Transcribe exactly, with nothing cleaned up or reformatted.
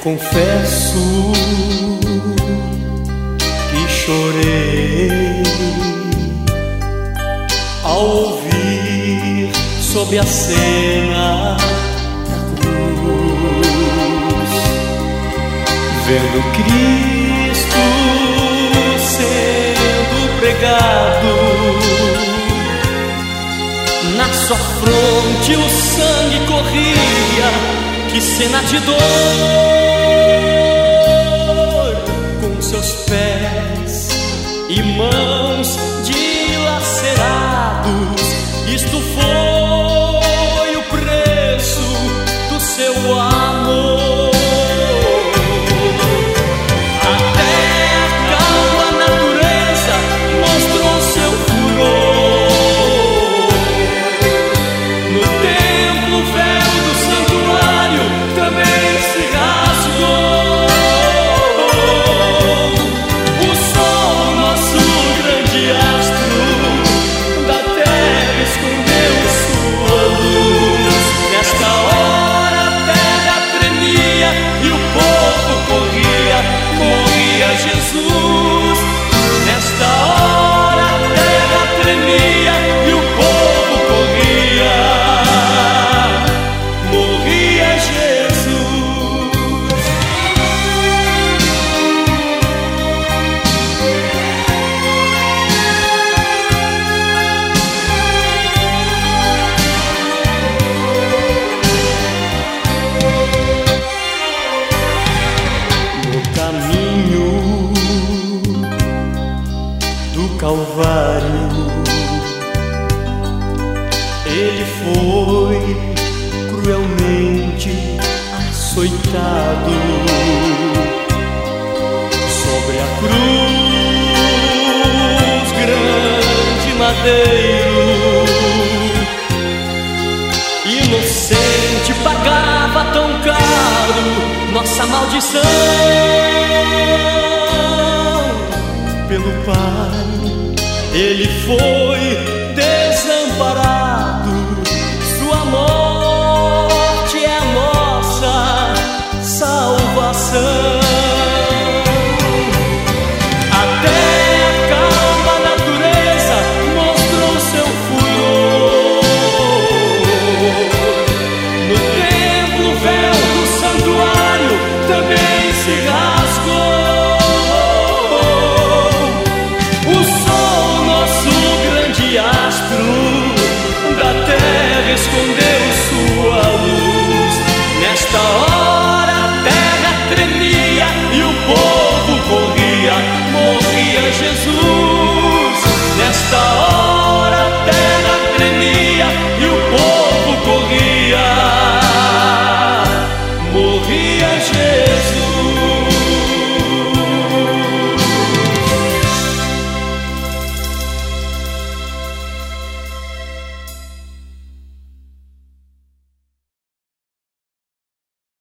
Confesso que chorei ao ouvir sobre a cena da cruz, vendo Cristo sendo pregado, na sua fronte o sangue corria. Que cena de dor! Com seus pés e mãos dilacerados, isto foi o preço do seu amor. Até a calma natureza mostrou seu furor. No templo velho do santuário também se rasgou. O sol, nosso grande astro da terra, escondeu sua luz. Nesta hora a terra tremia e o povo corria, morria Jesus. Nesta hora a terra tremia e o povo corria, morria Jesus. No caminho do Calvário, ele foi cruelmente açoitado. Sobre a cruz, grande madeiro, inocente pagava tão caro nossa maldição. Pelo Pai ele foi desamparado, sua morte é a nossa salvação. Até a calma natureza mostrou seu furor. No templo véu do santuário também se rasgou. O sol, nosso grande astro da terra, escondeu